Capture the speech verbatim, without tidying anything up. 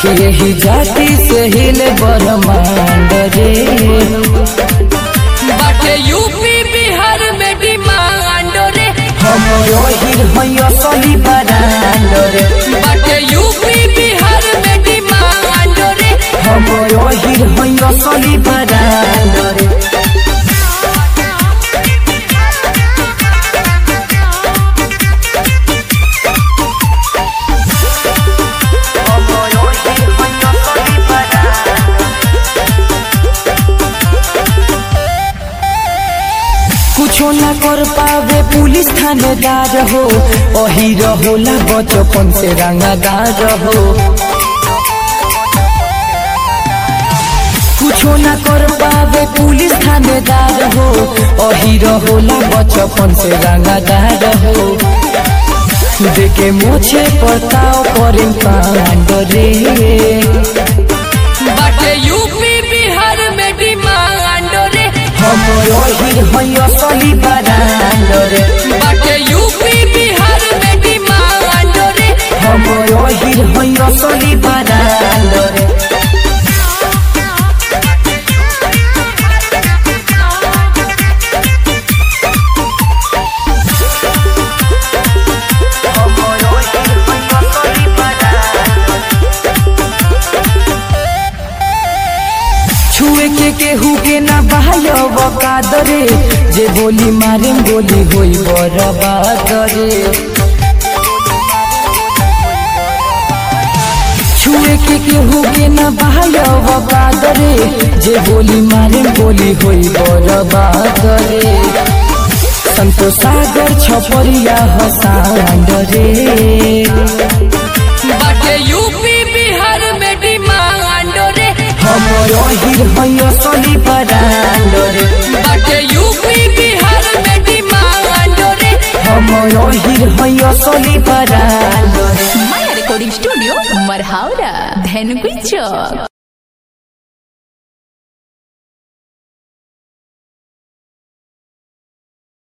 कि यही जाति से हिले ब्रह्मांड रे। बाटे यूपी बिहार में डिमांड रे, हम यही भैया सली बरांड रे। बाटे यूपी बिहार में डिमांड रे, हम यही भैया सली बरांड रे। कुछो न कर पावे पुलिस थानेदार हो, वही रहोला बचपन से रंगदार हो। कुछो न कर पावे पुलिस थानेदार हो, वही रहोला बचपन से रंगदार हो। देखे मुझे पताओ करे कांड रे। बाटे यूपी बिहार में डिमांड रे, हम यही भैया सली बरांड रे। बाटे यूपी बिहार में डिमांड रे, हम यही भैया सली बरांड रे। छुए के केहू के ना बहायो बकादरे, जे बोली मारे गोली होई बर्बाद रे। छुए के केहू के ना बहायो बकादरे, जे बोली मारे गोली होई बर्बाद रे। संतोष सागर छपरिया हसांड रे। बाटे यूपी बिहार में डिमांड रे, हम यही भैया सली बरांड रे। बाटे यूपी बिहार में डिमांड रे, हम यही भैया सली बरांड रे। माया रिकॉर्डिंग स्टूडियो मरहावरा धनकुई चौक।